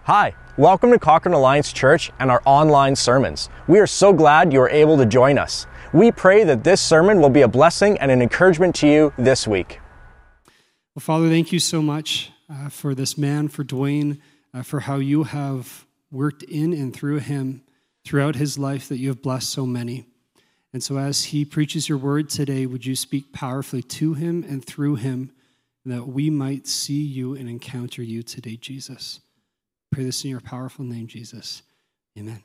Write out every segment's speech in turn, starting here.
Hi, welcome to Cochrane Alliance Church and our online sermons. We are so glad you are able to join us. We pray that this sermon will be a blessing and an encouragement to you this week. Well, Father, thank you so much for this man, for Dwayne, for how you have worked in and through him throughout his life, that you have blessed so many. And so as he preaches your word today, would you speak powerfully to him and through him, that we might see you and encounter you today, Jesus. Pray this in your powerful name, Jesus. Amen.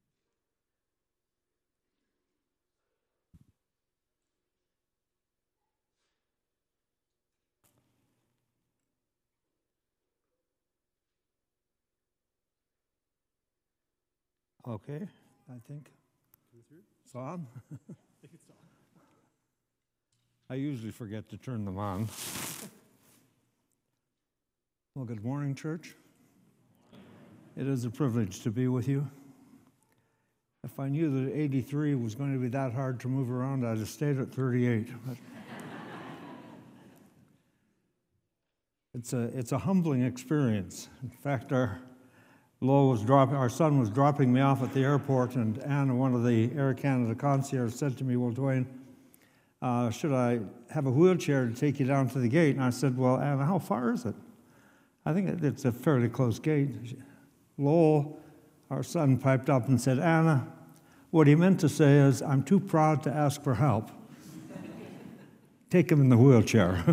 Okay, I think it's on. I usually forget to turn them on. Well, good morning, church. It is a privilege to be with you. If I knew that 83 was going to be that hard to move around, I'd have stayed at 38. But it's a humbling experience. In fact, our son was dropping me off at the airport, and Anna, one of the Air Canada concierge, said to me, "Well, Dwayne, should I have a wheelchair to take you down to the gate?" And I said, "Well, Anna, how far is it?" I think it's a fairly close gate. Lowell, our son, piped up and said, "Anna, what he meant to say is, I'm too proud to ask for help. Take him in the wheelchair."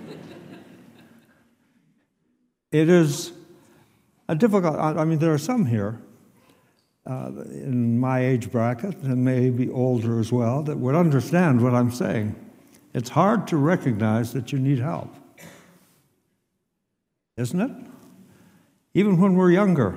It is a difficult, there are some here in my age bracket, and maybe older as well, that would understand what I'm saying. It's hard to recognize that you need help, isn't it? Even when we're younger.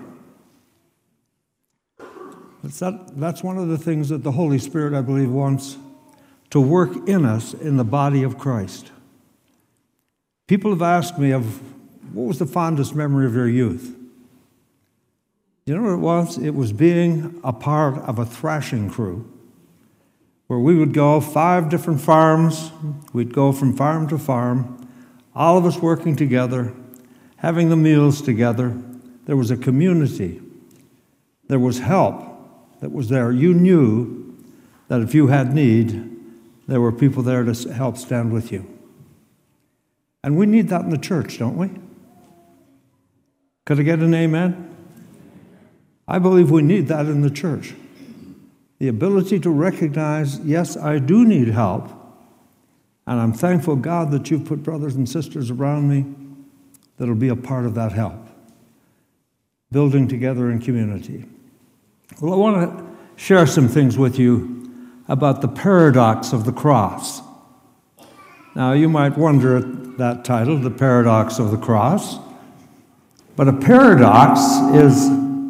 That's one of the things that the Holy Spirit, I believe, wants to work in us in the body of Christ. People have asked me, what was the fondest memory of your youth? You know what it was? It was being a part of a thrashing crew where we would go 5 different farms. We'd go from farm to farm, all of us working together, having the meals together. There was a community. There was help that was there. You knew that if you had need, there were people there to help stand with you. And we need that in the church, don't we? Could I get an amen? I believe we need that in the church. The ability to recognize, yes, I do need help, and I'm thankful, God, that you've put brothers and sisters around me that'll be a part of that help. Building together in community. Well, I want to share some things with you about the paradox of the cross. Now, you might wonder at that title, The Paradox of the Cross. But a paradox is,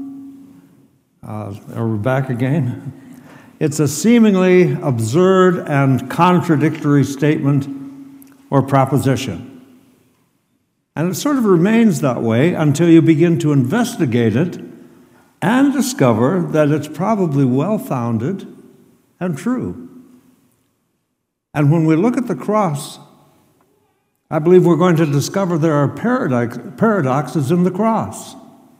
are we back again? It's a seemingly absurd and contradictory statement or proposition. And it sort of remains that way until you begin to investigate it and discover that it's probably well-founded and true. And when we look at the cross, I believe we're going to discover there are paradoxes in the cross,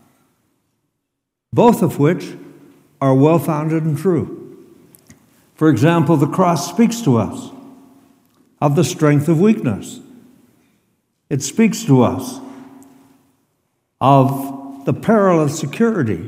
both of which are well-founded and true. For example, the cross speaks to us of the strength of weakness. It speaks to us of the peril of security.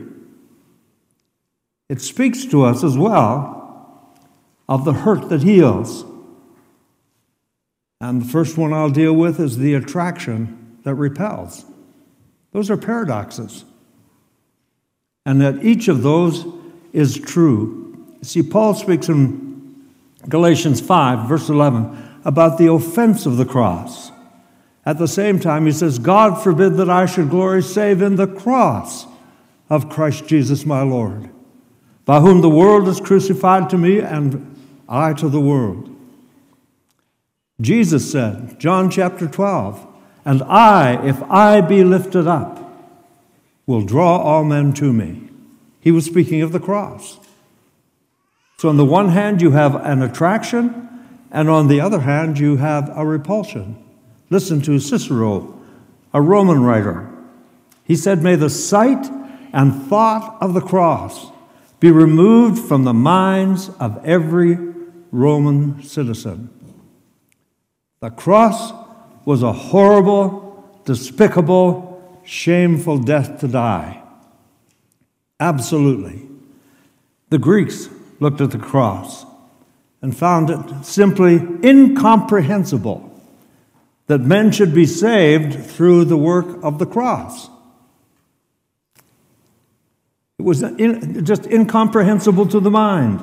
It speaks to us as well of the hurt that heals. And the first one I'll deal with is the attraction that repels. Those are paradoxes. And that each of those is true. See, Paul speaks in Galatians 5, verse 11, about the offense of the cross. At the same time, he says, God forbid that I should glory save in the cross of Christ Jesus my Lord, by whom the world is crucified to me and I to the world. Jesus said, John chapter 12, and I, if I be lifted up, will draw all men to me. He was speaking of the cross. So on the one hand, you have an attraction, and on the other hand, you have a repulsion. Listen to Cicero, a Roman writer. He said, "May the sight and thought of the cross be removed from the minds of every Roman citizen." The cross was a horrible, despicable, shameful death to die. Absolutely. The Greeks looked at the cross and found it simply incomprehensible that men should be saved through the work of the cross. It was just incomprehensible to the mind.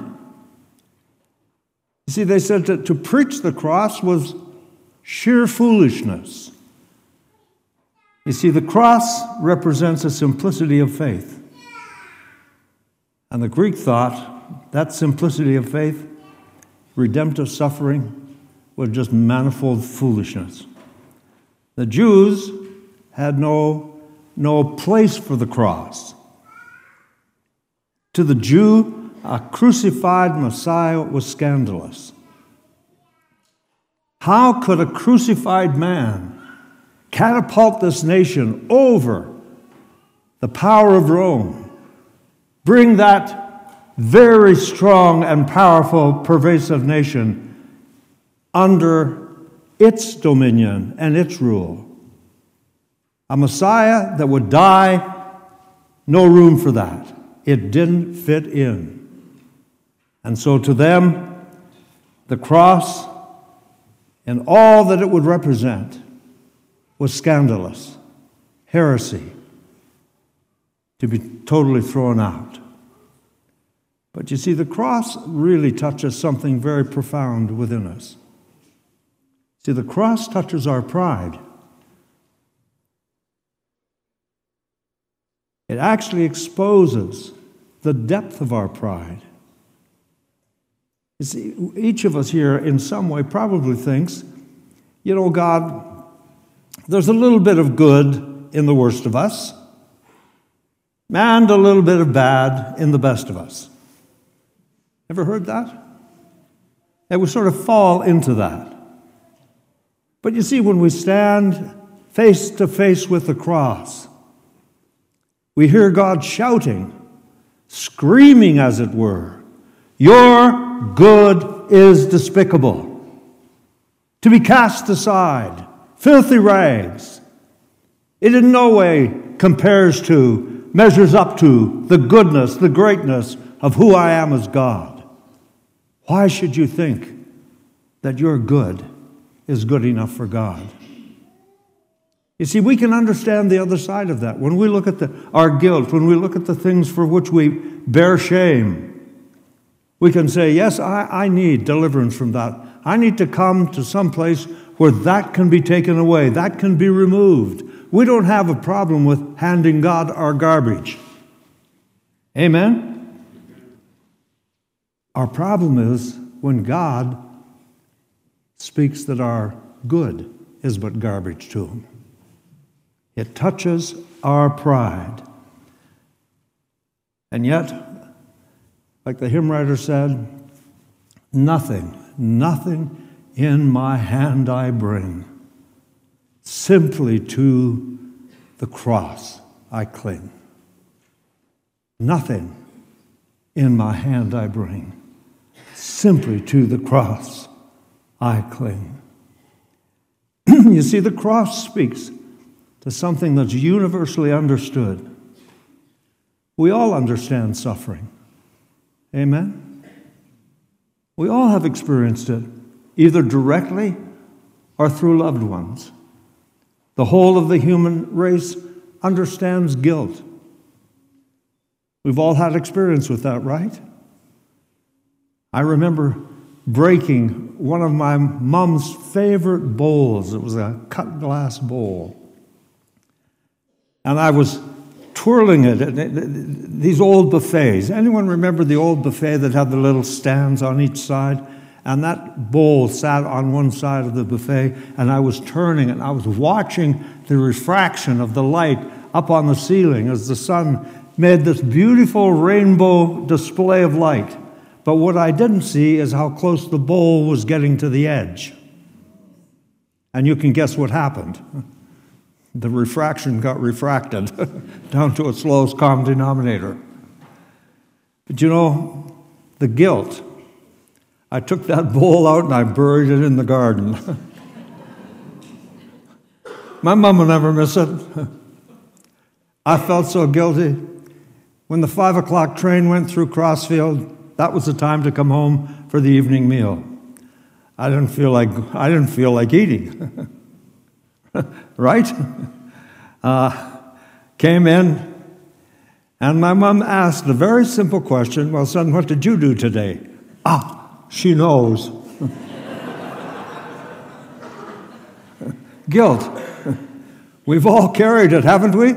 You see, they said that to preach the cross was sheer foolishness. You see, the cross represents a simplicity of faith. And the Greek thought that simplicity of faith, redemptive suffering, was just manifold foolishness. The Jews had no place for the cross. To the Jew, a crucified Messiah was scandalous. How could a crucified man catapult this nation over the power of Rome, bring that very strong and powerful, pervasive nation under its dominion and its rule? A Messiah that would die, no room for that. It didn't fit in. And so to them, the cross and all that it would represent was scandalous, heresy, to be totally thrown out. But you see, the cross really touches something very profound within us. See, the cross touches our pride. It actually exposes the depth of our pride. You see, each of us here in some way probably thinks, you know, God, there's a little bit of good in the worst of us, and a little bit of bad in the best of us. Ever heard that? And we sort of fall into that. But you see, when we stand face to face with the cross, we hear God shouting, screaming as it were, "Your good is despicable, to be cast aside, filthy rags. It in no way compares to, measures up to the goodness, the greatness of who I am as God. Why should you think that your good is good enough for God?" You see, we can understand the other side of that. When we look at our guilt, when we look at the things for which we bear shame, we can say, yes, I need deliverance from that. I need to come to some place where that can be taken away, that can be removed. We don't have a problem with handing God our garbage. Amen? Our problem is when God speaks that our good is but garbage to him. It touches our pride. And yet, like the hymn writer said, nothing in my hand I bring. Simply to the cross I cling. Nothing in my hand I bring. Simply to the cross I cling. You see, the cross speaks to something that's universally understood. We all understand suffering. Amen? We all have experienced it, either directly or through loved ones. The whole of the human race understands guilt. We've all had experience with that, right? I remember breaking one of my mom's favorite bowls. It was a cut glass bowl. And I was twirling it. These old buffets. Anyone remember the old buffet that had the little stands on each side? And that bowl sat on one side of the buffet, and I was turning, and I was watching the refraction of the light up on the ceiling as the sun made this beautiful rainbow display of light. But what I didn't see is how close the bowl was getting to the edge. And you can guess what happened. The refraction got refracted down to its lowest common denominator. But you know, the guilt, I took that bowl out and I buried it in the garden. My mom will never miss it. I felt so guilty. When the 5 o'clock train went through Crossfield, that was the time to come home for the evening meal. I didn't feel like eating. Right? Came in, and my mom asked a very simple question. Well, son, what did you do today? She knows. Guilt. We've all carried it, haven't we?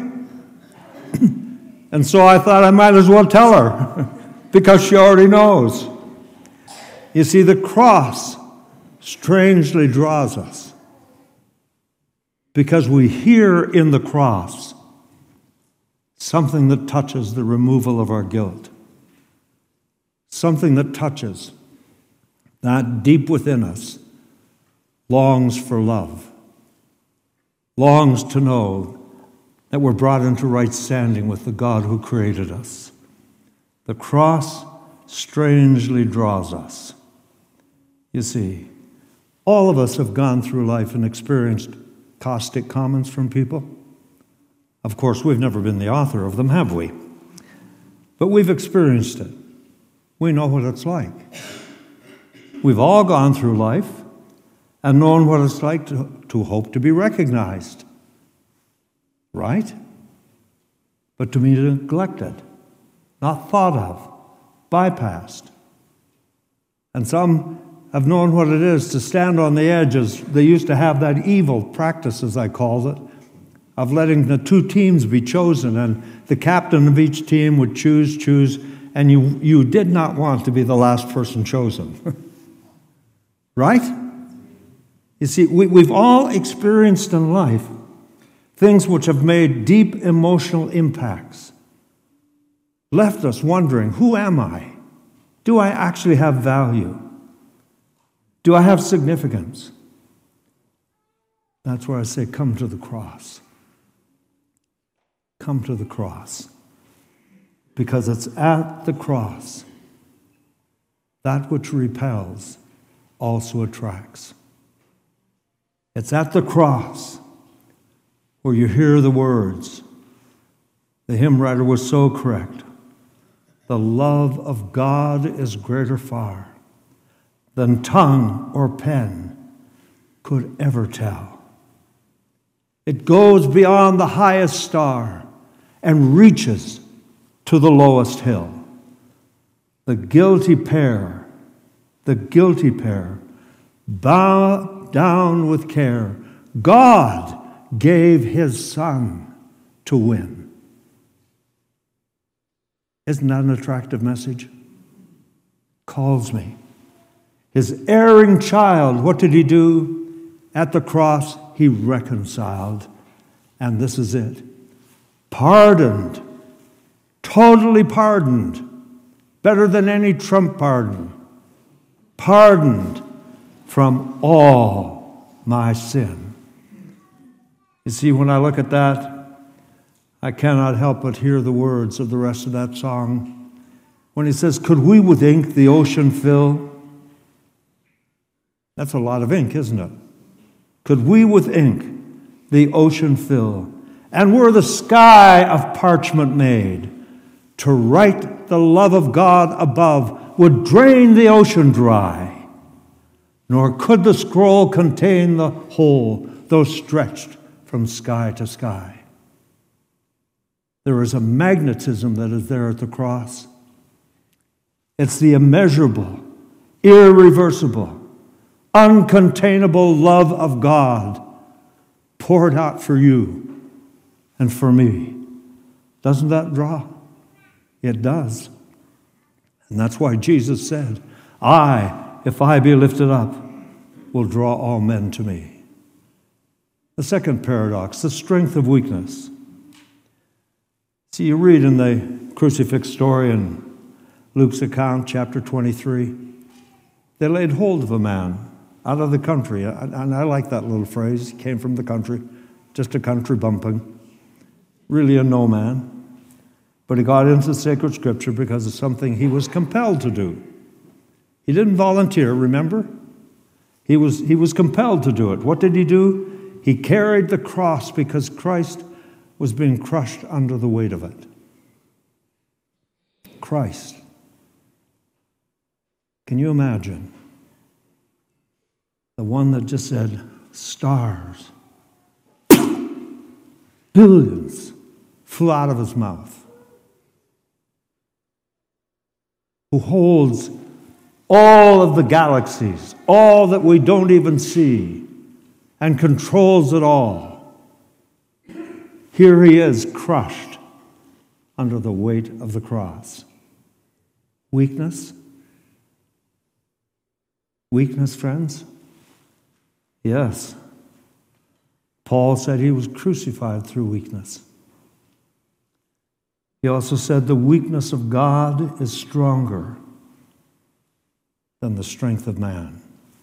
And so I thought I might as well tell her, because she already knows. You see, the cross strangely draws us, because we hear in the cross something that touches the removal of our guilt, something that touches that deep within us longs for love, longs to know that we're brought into right standing with the God who created us. The cross strangely draws us. You see, all of us have gone through life and experienced caustic comments from people. Of course, we've never been the author of them, have we? But we've experienced it. We know what it's like. We've all gone through life and known what it's like to hope to be recognized. Right? But to be neglected, not thought of, bypassed. And some have known what it is to stand on the edges. They used to have that evil practice, as I called it, of letting the two teams be chosen, and the captain of each team would choose, and you did not want to be the last person chosen. Right? You see, we've all experienced in life things which have made deep emotional impacts, left us wondering, who am I? Do I actually have value? Do I have significance? That's where I say, come to the cross. Come to the cross. Because it's at the cross that which repels also attracts. It's at the cross where you hear the words. The hymn writer was so correct. The love of God is greater far than tongue or pen could ever tell. It goes beyond the highest star and reaches to the lowest hill. The guilty pair, bow down with care. God gave his Son to win. Isn't that an attractive message? Calls me. His erring child, what did he do? At the cross, he reconciled. And this is it. Pardoned. Totally pardoned. Better than any Trump pardon. Pardoned from all my sin. You see, when I look at that, I cannot help but hear the words of the rest of that song. When he says, could we with ink the ocean fill? That's a lot of ink, isn't it? Could we with ink the ocean fill? And were the sky of parchment made, to write the love of God above would drain the ocean dry, nor could the scroll contain the whole, though stretched from sky to sky. There is a magnetism that is there at the cross. It's the immeasurable, irreversible, uncontainable love of God poured out for you and for me. Doesn't that draw? It does. And that's why Jesus said, if I be lifted up, will draw all men to me. The second paradox, the strength of weakness. See, you read in the crucifix story in Luke's account, chapter 23, they laid hold of a man out of the country. And I like that little phrase. He came from the country. just a country bumpkin, really a no man. But he got into sacred scripture because of something he was compelled to do. He didn't volunteer, remember? He was compelled to do it. What did he do? He carried the cross because Christ was being crushed under the weight of it. Christ. Can you imagine? The one that just said, stars, billions, flew out of his mouth. Who holds all of the galaxies, all that we don't even see, and controls it all. Here he is, crushed under the weight of the cross. Weakness? Weakness, friends? Yes. Paul said he was crucified through weakness. He also said the weakness of God is stronger than the strength of man.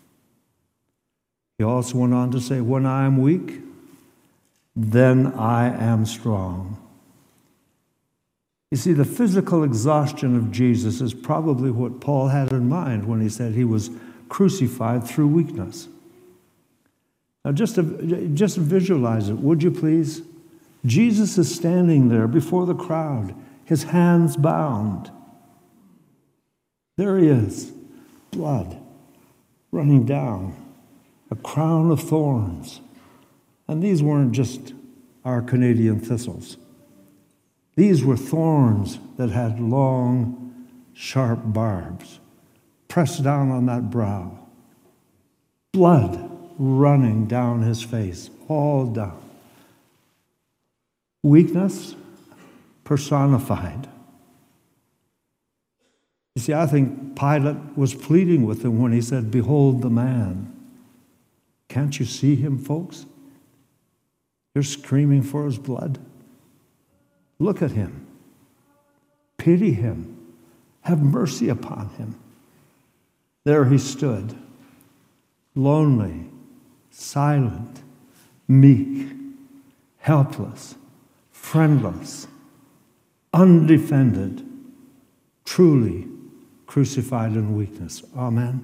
He also went on to say, when I am weak, then I am strong. You see, the physical exhaustion of Jesus is probably what Paul had in mind when he said he was crucified through weakness. Now, just visualize it, would you please? Jesus is standing there before the crowd, his hands bound. There he is, blood running down, a crown of thorns. And these weren't just our Canadian thistles. These were thorns that had long, sharp barbs pressed down on that brow. Blood running down his face, all down. Weakness personified. You see, I think Pilate was pleading with him when he said, behold the man. Can't you see him, folks? You're screaming for his blood. Look at him. Pity him. Have mercy upon him. There he stood, lonely, silent, meek, helpless, friendless, undefended, truly crucified in weakness. Amen.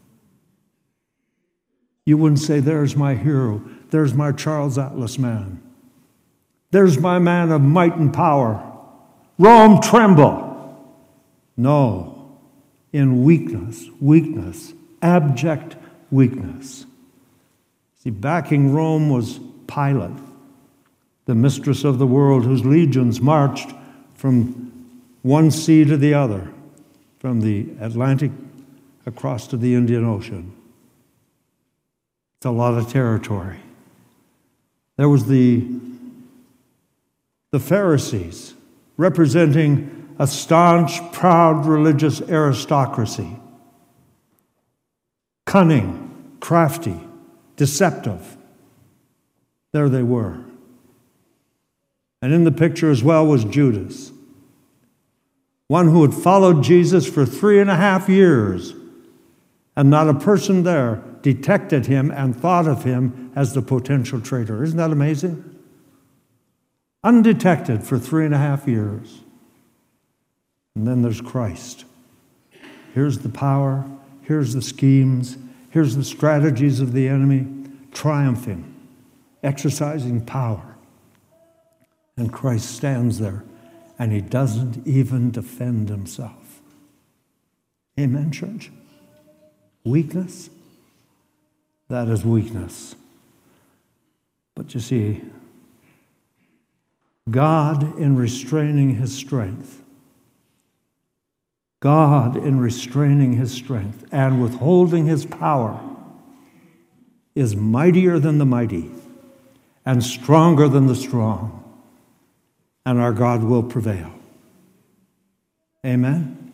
You wouldn't say, there's my hero, there's my Charles Atlas man. There's my man of might and power. Rome, tremble. No, in weakness, abject weakness. See, backing Rome was Pilate, the mistress of the world, whose legions marched from one sea to the other, from the Atlantic across to the Indian Ocean. It's a lot of territory. There was the Pharisees, representing a staunch, proud religious aristocracy. Cunning, crafty, deceptive. There they were. And in the picture as well was Judas, one who had followed Jesus for 3.5 years, and not a person there detected him and thought of him as the potential traitor. Isn't that amazing? Undetected for 3.5 years. And then there's Christ. Here's the power, here's the schemes, here's the strategies of the enemy, triumphing, exercising power. And Christ stands there, and he doesn't even defend himself. Amen, church? Weakness? That is weakness. But you see, God in restraining his strength, God in restraining his strength and withholding his power is mightier than the mighty and stronger than the strong. And our God will prevail. Amen?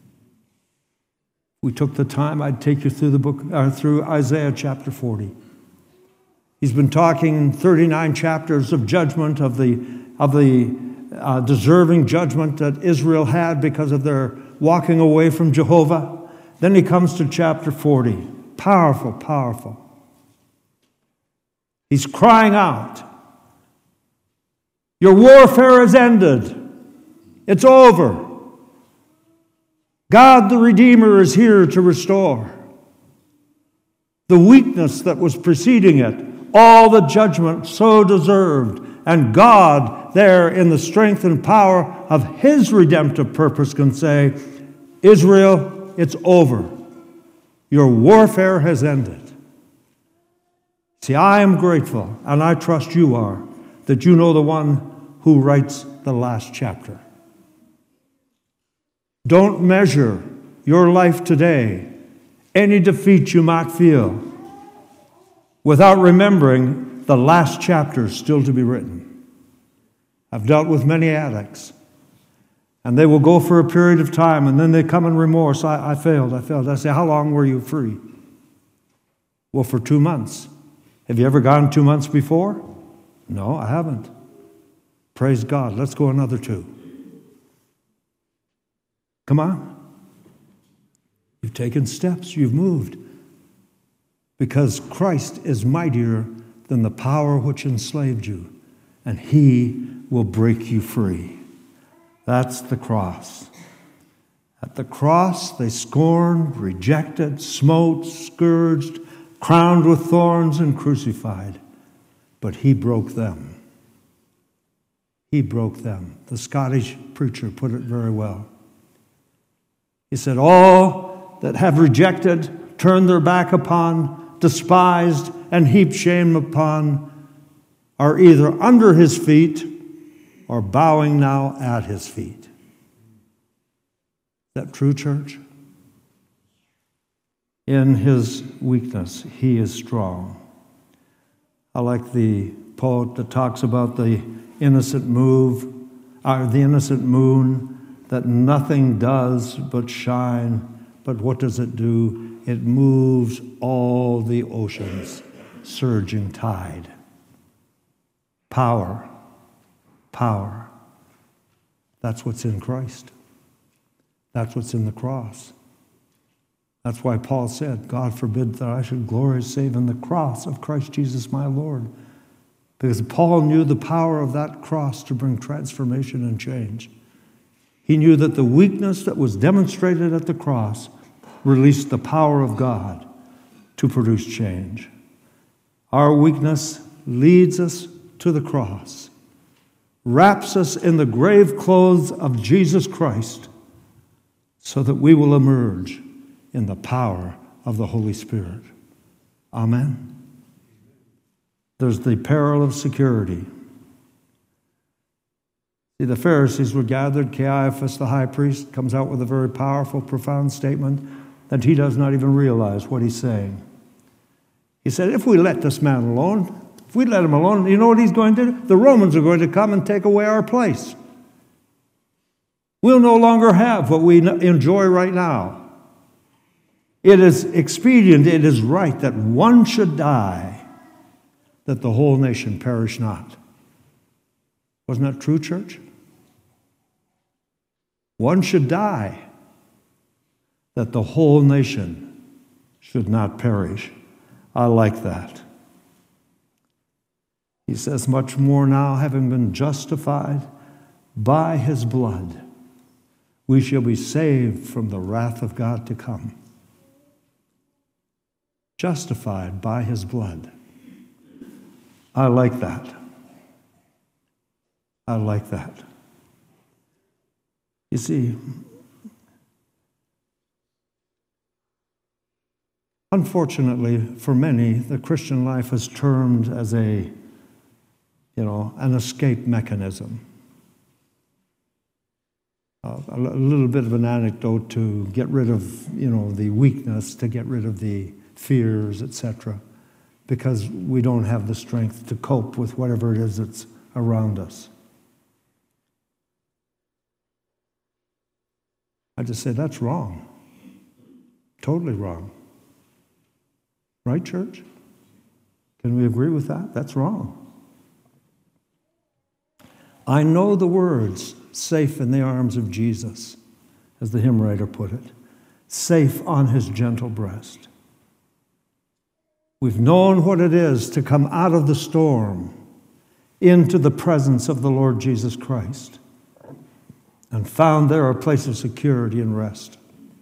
We took the time, I'd take you through the book, through Isaiah chapter 40. He's been talking 39 chapters of judgment, of the deserving judgment that Israel had because of their walking away from Jehovah. Then he comes to chapter 40. Powerful, powerful. He's crying out Your warfare has ended. It's over. God the Redeemer is here to restore. The weakness that was preceding it, all the judgment so deserved, and God there in the strength and power of His redemptive purpose can say, Israel, it's over. Your warfare has ended. See, I am grateful, and I trust you are, that you know the one who writes the last chapter. Don't measure your life today, any defeat you might feel, without remembering the last chapter still to be written. I've dealt with many addicts, and they will go for a period of time, and then they come in remorse. I failed. I say, how long were you free? Well, for 2 months. Have you ever gone 2 months before? No, I haven't. Praise God. Let's go another 2. Come on. You've taken steps. You've moved. Because Christ is mightier than the power which enslaved you, and He will break you free. That's the cross. At the cross, they scorned, rejected, smote, scourged, crowned with thorns, and crucified. But He broke them. He broke them. The Scottish preacher put it very well. He said, all that have rejected, turned their back upon, despised, and heaped shame upon, are either under His feet or bowing now at His feet. Is that true, church? In His weakness, He is strong. I like the poet that talks about the innocent moon, that nothing does but shine. But what does it do? It moves all the oceans, surging tide. Power. That's what's in Christ. That's what's in the cross. That's why Paul said, God forbid that I should glory save in the cross of Christ Jesus my Lord. Because Paul knew the power of that cross to bring transformation and change. He knew that the weakness that was demonstrated at the cross released the power of God to produce change. Our weakness leads us to the cross, wraps us in the grave clothes of Jesus Christ, so that we will emerge in the power of the Holy Spirit. Amen. There's the peril of security. See, the Pharisees were gathered. Caiaphas, the high priest, comes out with a very powerful, profound statement that he does not even realize what he's saying. He said, if we let this man alone, if we let him alone, you know what he's going to do? The Romans are going to come and take away our place. We'll no longer have what we enjoy right now. It is expedient, it is right that one should die, that the whole nation perish not. Wasn't that true, church? One should die, that the whole nation should not perish. I like that. He says, much more now, having been justified by His blood, we shall be saved from the wrath of God to come. Justified by His blood. I like that. I like that. You see, unfortunately for many, the Christian life is termed as an escape mechanism. A little bit of an anecdote to get rid of, the weakness, to get rid of the fears, etc., because we don't have the strength to cope with whatever it is that's around us. I just say that's wrong. Totally wrong. Right, church? Can we agree with that? That's wrong. I know the words, safe in the arms of Jesus, as the hymn writer put it, safe on His gentle breast. We've known what it is to come out of the storm into the presence of the Lord Jesus Christ and found there a place of security and rest.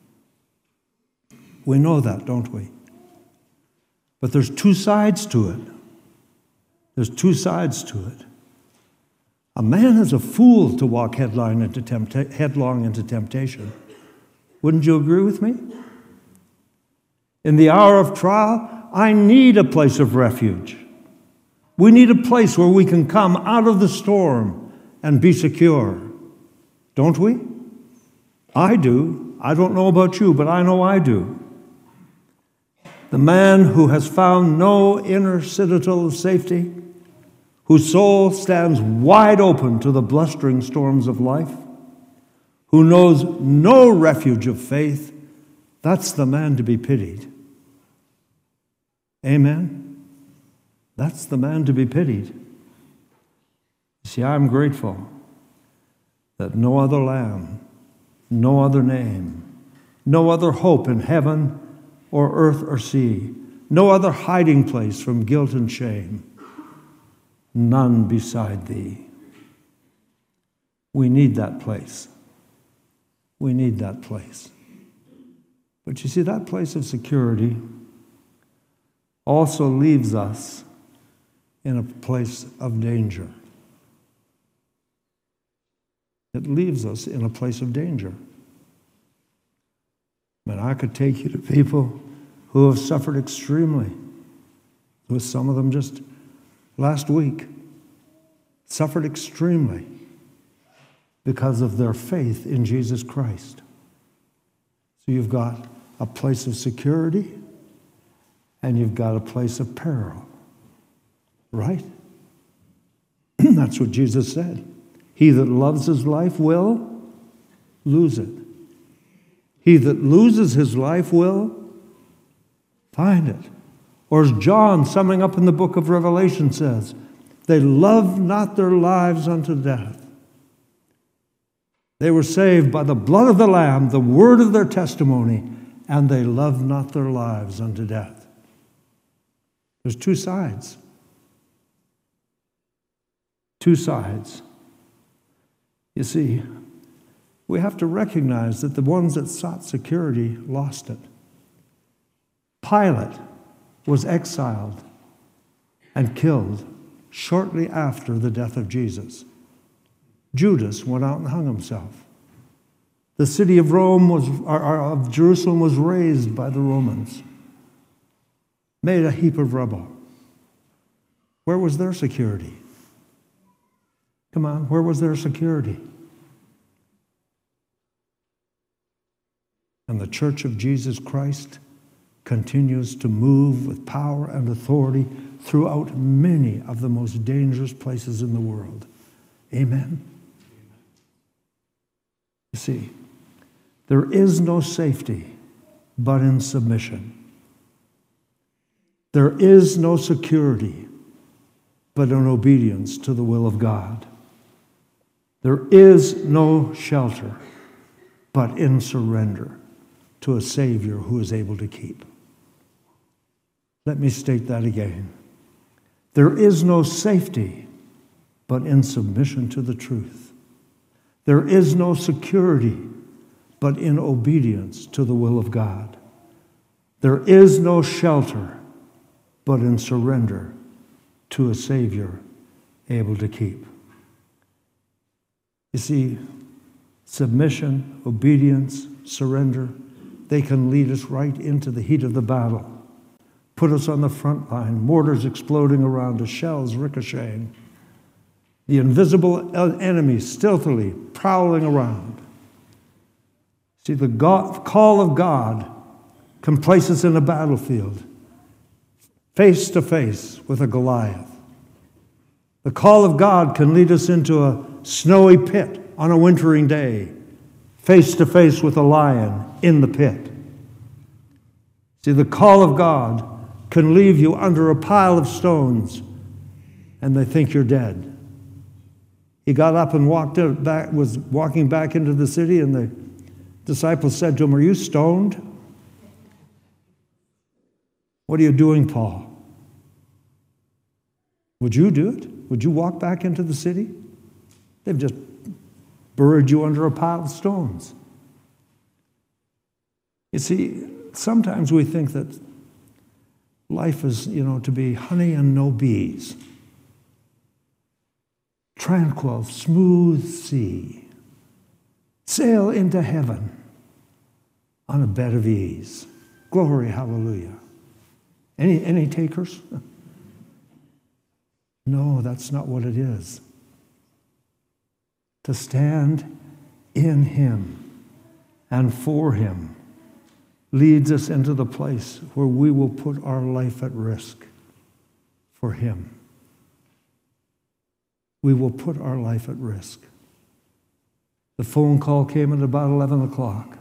We know that, don't we? But there's two sides to it. There's two sides to it. A man is a fool to walk headlong into temptation. Wouldn't you agree with me? In the hour of trial, I need a place of refuge. We need a place where we can come out of the storm and be secure. Don't we? I do. I don't know about you, but I know I do. The man who has found no inner citadel of safety, whose soul stands wide open to the blustering storms of life, who knows no refuge of faith, that's the man to be pitied. Amen? That's the man to be pitied. You see, I'm grateful that no other lamb, no other name, no other hope in heaven or earth or sea, no other hiding place from guilt and shame, none beside thee. We need that place. We need that place. But you see, that place of security also leaves us in a place of danger. It leaves us in a place of danger. And I could take you to people who have suffered extremely, with some of them just last week, suffered extremely because of their faith in Jesus Christ. So you've got a place of security and you've got a place of peril, right? That's what Jesus said. He that loves his life will lose it. He that loses his life will find it. Or as John, summing up in the book of Revelation, says, they loved not their lives unto death. They were saved by the blood of the Lamb, the word of their testimony, and they loved not their lives unto death. There's two sides. Two sides. You see, we have to recognize that the ones that sought security lost it. Pilate was exiled and killed shortly after the death of Jesus. Judas went out and hung himself. The city of of Jerusalem was razed by the Romans, made a heap of rubble. Where was their security? Come on, where was their security? And the Church of Jesus Christ continues to move with power and authority throughout many of the most dangerous places in the world. Amen? You see, there is no safety but in submission. There is no security but in obedience to the will of God. There is no shelter but in surrender to a Savior who is able to keep. Let me state that again. There is no safety but in submission to the truth. There is no security but in obedience to the will of God. There is no shelter but in surrender to a Savior able to keep. You see, submission, obedience, surrender, they can lead us right into the heat of the battle, put us on the front line, mortars exploding around us, shells ricocheting, the invisible enemy stealthily prowling around. See, the call of God can place us in a battlefield, face to face with a Goliath. The call of God can lead us into a snowy pit on a wintering day, face to face with a lion in the pit. See, the call of God can leave you under a pile of stones and they think you're dead. He got up and was walking back into the city, and the disciples said to him, "Are you stoned? What are you doing, Paul?" Would you do it? Would you walk back into the city? They've just buried you under a pile of stones. You see, sometimes we think that life is, to be honey and no bees. Tranquil, smooth sea. Sail into heaven on a bed of ease. Glory, hallelujah. Any takers? No, that's not what it is. To stand in Him and for Him leads us into the place where we will put our life at risk for Him. We will put our life at risk. The phone call came at about 11 o'clock.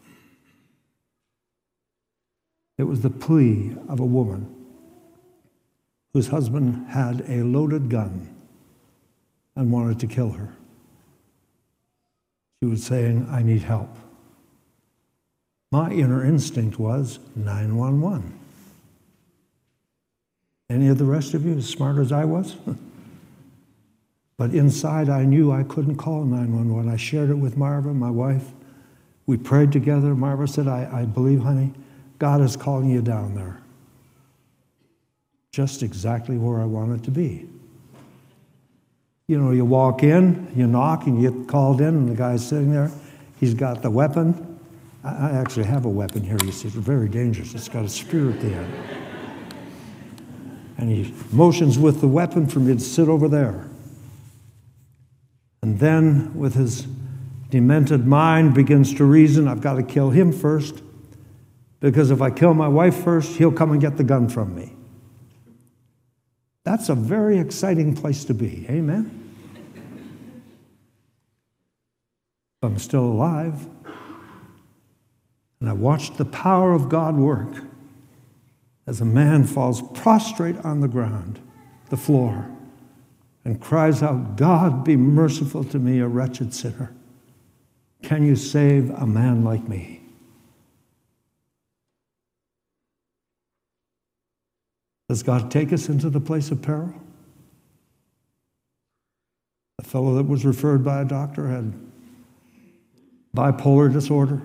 It was the plea of a woman whose husband had a loaded gun and wanted to kill her. She was saying, I need help. My inner instinct was 911. Any of the rest of you as smart as I was? But inside I knew I couldn't call 911. I shared it with Marva, my wife. We prayed together. Marva said, I believe, honey, God is calling you down there. Just exactly where I want it to be. You walk in, you knock, and you get called in, and the guy's sitting there. He's got the weapon. I actually have a weapon here, you see. It's very dangerous. It's got a spear at the end. And he motions with the weapon for me to sit over there. And then, with his demented mind, begins to reason, I've got to kill him first, because if I kill my wife first, he'll come and get the gun from me. That's a very exciting place to be. Amen? I'm still alive. And I watched the power of God work as a man falls prostrate on the ground, the floor, and cries out, God, be merciful to me, a wretched sinner. Can you save a man like me? Does God take us into the place of peril? The fellow that was referred by a doctor had bipolar disorder.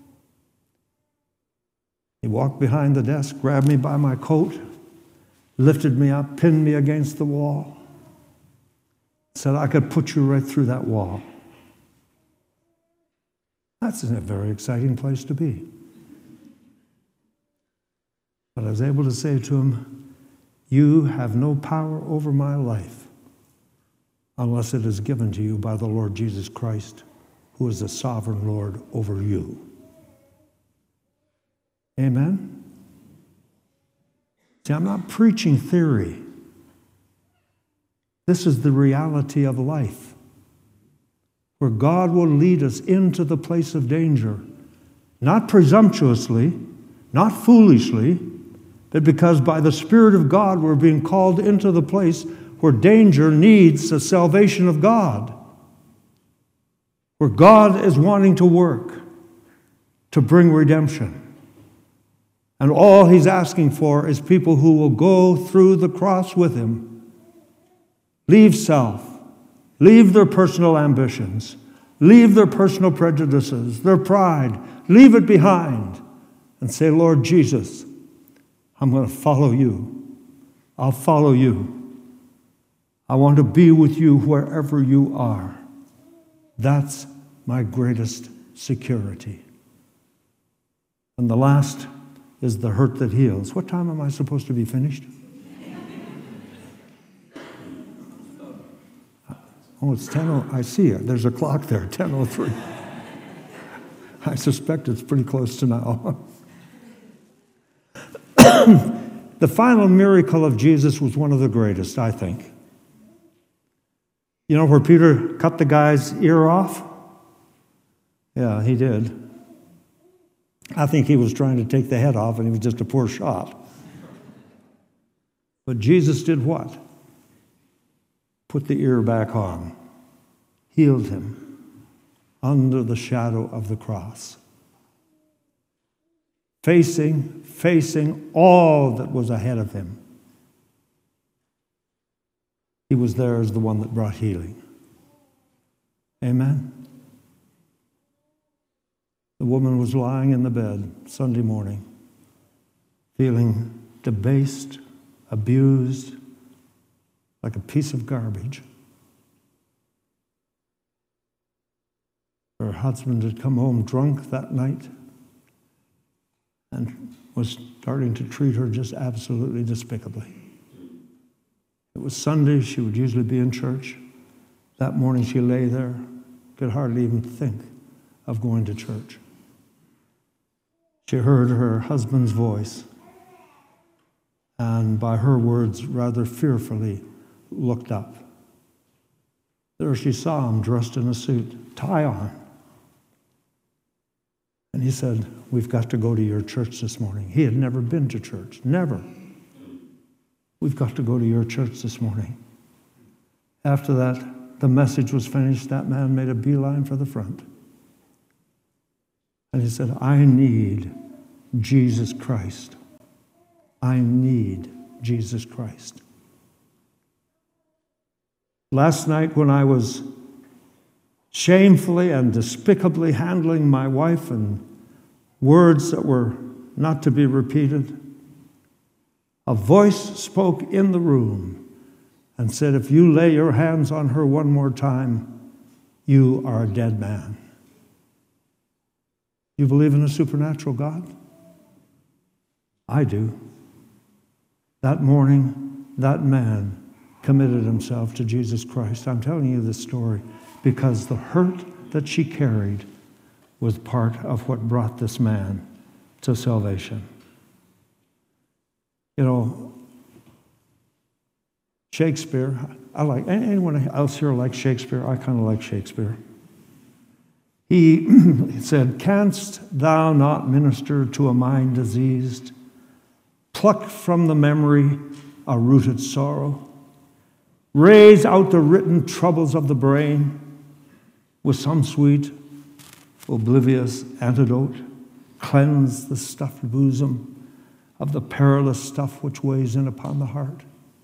He walked behind the desk, grabbed me by my coat, lifted me up, pinned me against the wall, said, I could put you right through that wall. That's a very exciting place to be. But I was able to say to him, you have no power over my life unless it is given to you by the Lord Jesus Christ, who is the sovereign Lord over you. Amen? See, I'm not preaching theory. This is the reality of life, where God will lead us into the place of danger, not presumptuously, not foolishly, but because by the Spirit of God we're being called into the place where danger needs the salvation of God, where God is wanting to work to bring redemption. And all He's asking for is people who will go through the cross with Him, leave self, leave their personal ambitions, leave their personal prejudices, their pride, leave it behind, and say, Lord Jesus, I'm going to follow you. I'll follow you. I want to be with you wherever you are. That's my greatest security. And the last is the hurt that heals. What time am I supposed to be finished? Oh, it's 10:00. I see it. There's a clock there, 10:03. I suspect it's pretty close to now. The final miracle of Jesus was one of the greatest, I think. You know where Peter cut the guy's ear off? Yeah, he did. I think he was trying to take the head off and he was just a poor shot. But Jesus did what? Put the ear back on, healed him under the shadow of the cross. Facing all that was ahead of him. He was there as the one that brought healing. Amen? The woman was lying in the bed Sunday morning, feeling debased, abused, like a piece of garbage. Her husband had come home drunk that night and was starting to treat her just absolutely despicably. It was Sunday. She would usually be in church. That morning she lay there, could hardly even think of going to church. She heard her husband's voice, and by her words, rather fearfully, looked up. There she saw him dressed in a suit, tie on. And he said, "We've got to go to your church this morning." He had never been to church, never. "We've got to go to your church this morning." After that, the message was finished. That man made a beeline for the front. And he said, "I need Jesus Christ. I need Jesus Christ." Last night, when I was shamefully and despicably handling my wife in words that were not to be repeated, a voice spoke in the room and said, "If you lay your hands on her one more time, you are a dead man." You believe in a supernatural God? I do. That morning, that man committed himself to Jesus Christ. I'm telling you this story because the hurt that she carried was part of what brought this man to salvation. You know, Shakespeare, I like, anyone else here like Shakespeare? I kind of like Shakespeare. He said, "Canst thou not minister to a mind diseased, pluck from the memory a rooted sorrow, raise out the written troubles of the brain with some sweet, oblivious antidote, cleanse the stuffed bosom of the perilous stuff which weighs in upon the heart?"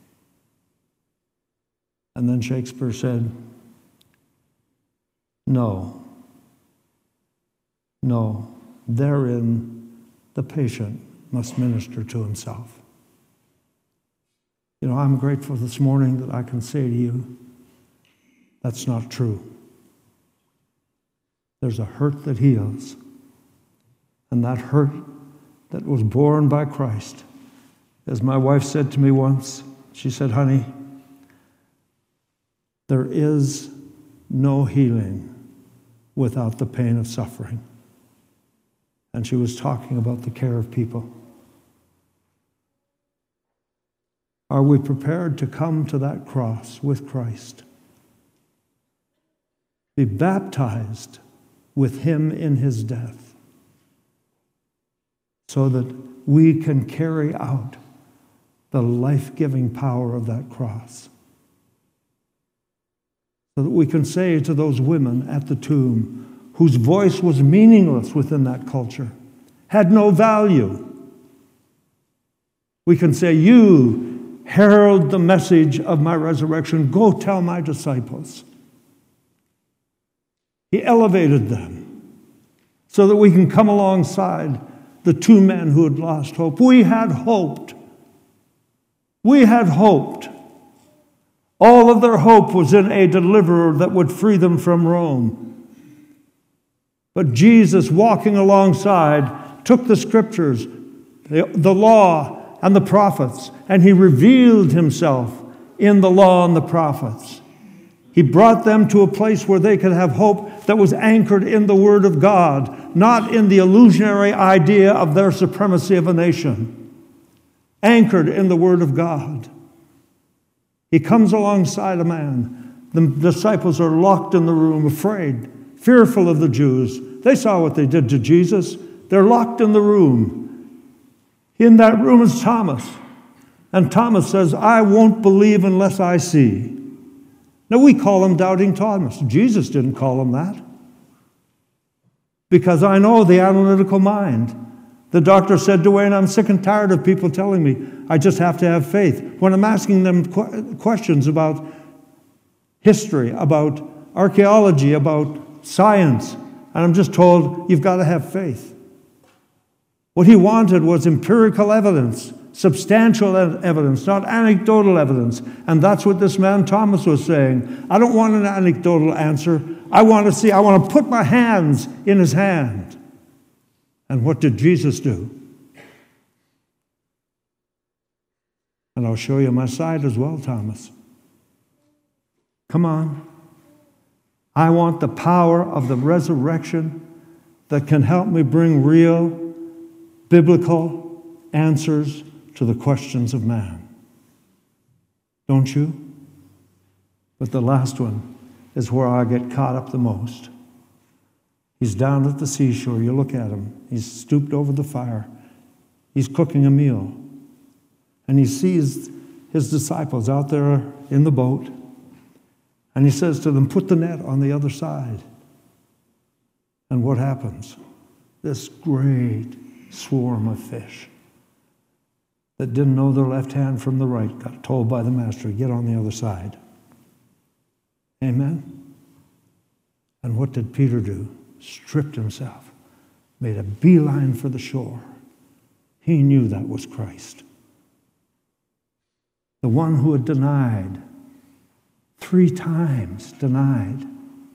And then Shakespeare said, No, therein the patient must minister to himself. You know, I'm grateful this morning that I can say to you, that's not true. There's a hurt that heals, and that hurt that was borne by Christ. As my wife said to me once, she said, "Honey, there is no healing without the pain of suffering." And she was talking about the care of people. Are we prepared to come to that cross with Christ? Be baptized with him in his death so that we can carry out the life-giving power of that cross. So that we can say to those women at the tomb, whose voice was meaningless within that culture, had no value, we can say, "You herald the message of my resurrection. Go tell my disciples." He elevated them so that we can come alongside the two men who had lost hope. We had hoped. We had hoped. All of their hope was in a deliverer that would free them from Rome. But Jesus, walking alongside, took the scriptures, the law and the prophets, and he revealed himself in the law and the prophets. He brought them to a place where they could have hope that was anchored in the Word of God, not in the illusionary idea of their supremacy of a nation. Anchored in the Word of God. He comes alongside a man. The disciples are locked in the room, afraid, fearful of the Jews. They saw what they did to Jesus. They're locked in the room. In that room is Thomas. And Thomas says, "I won't believe unless I see." Now we call him Doubting Thomas. Jesus didn't call him that. Because I know the analytical mind. The doctor said, Dwayne, I'm sick and tired of people telling me I just have to have faith. When I'm asking them questions about history, about archaeology, about science, and I'm just told, you've got to have faith. What he wanted was empirical evidence, substantial evidence, not anecdotal evidence. And that's what this man Thomas was saying. I don't want an anecdotal answer. I want to put my hands in his hand. And what did Jesus do? And I'll show you my side as well, Thomas. Come on. I want the power of the resurrection that can help me bring real, biblical answers to the questions of man. Don't you? But the last one is where I get caught up the most. He's down at the seashore. You look at him. He's stooped over the fire. He's cooking a meal. And he sees his disciples out there in the boat. And he says to them, put the net on the other side. And what happens? This great swarm of fish that didn't know their left hand from the right got told by the master, get on the other side. Amen? And what did Peter do? Stripped himself, made a beeline for the shore. He knew that was Christ. The one who had denied, 3 times denied.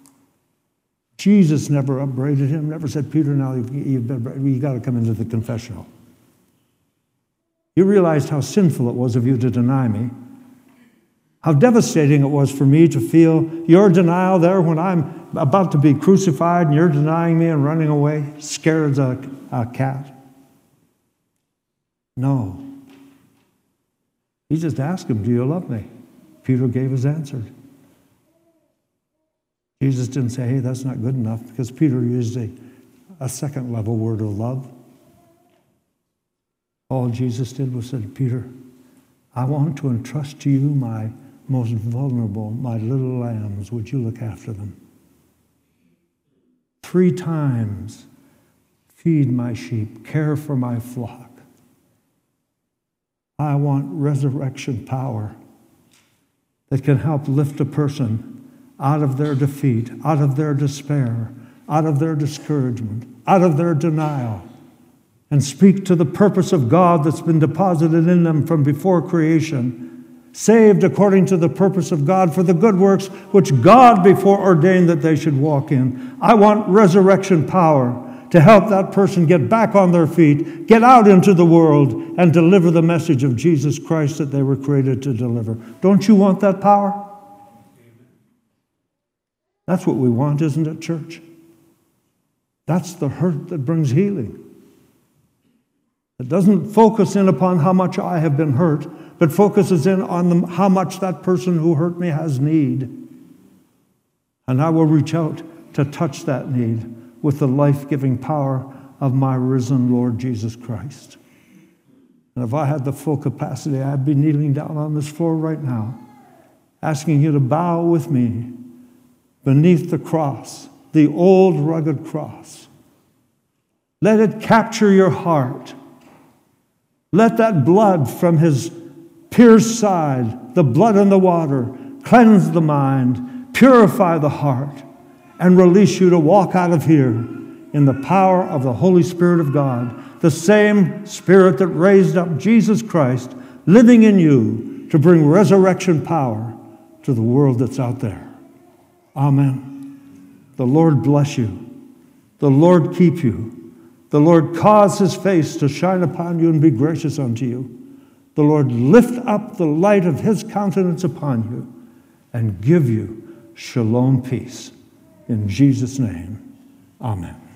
Jesus never upbraided him, never said, Peter, now you've got to come into the confessional. You realized how sinful it was of you to deny me. How devastating it was for me to feel your denial there when I'm about to be crucified and you're denying me and running away, scared as a cat. No. He just asked him, do you love me? Peter gave his answer. Jesus didn't say, hey, that's not good enough, because Peter used a second level word of love. All Jesus did was said, Peter, I want to entrust to you my most vulnerable, my little lambs. Would you look after them? 3 times, feed my sheep, care for my flock. I want resurrection power that can help lift a person out of their defeat, out of their despair, out of their discouragement, out of their denial, and speak to the purpose of God that's been deposited in them from before creation, saved according to the purpose of God for the good works which God before ordained that they should walk in. I want resurrection power to help that person get back on their feet, get out into the world, and deliver the message of Jesus Christ that they were created to deliver. Don't you want that power? That's what we want, isn't it, church? That's the hurt that brings healing. It doesn't focus in upon how much I have been hurt, but focuses in on how much that person who hurt me has need. And I will reach out to touch that need with the life-giving power of my risen Lord Jesus Christ. And if I had the full capacity, I'd be kneeling down on this floor right now, asking you to bow with me beneath the cross, the old rugged cross. Let it capture your heart. Let that blood from his pierced side, the blood in the water, cleanse the mind, purify the heart, and release you to walk out of here in the power of the Holy Spirit of God, the same Spirit that raised up Jesus Christ, living in you to bring resurrection power to the world that's out there. Amen. The Lord bless you. The Lord keep you. The Lord cause his face to shine upon you and be gracious unto you. The Lord lift up the light of his countenance upon you and give you shalom peace. In Jesus' name, amen.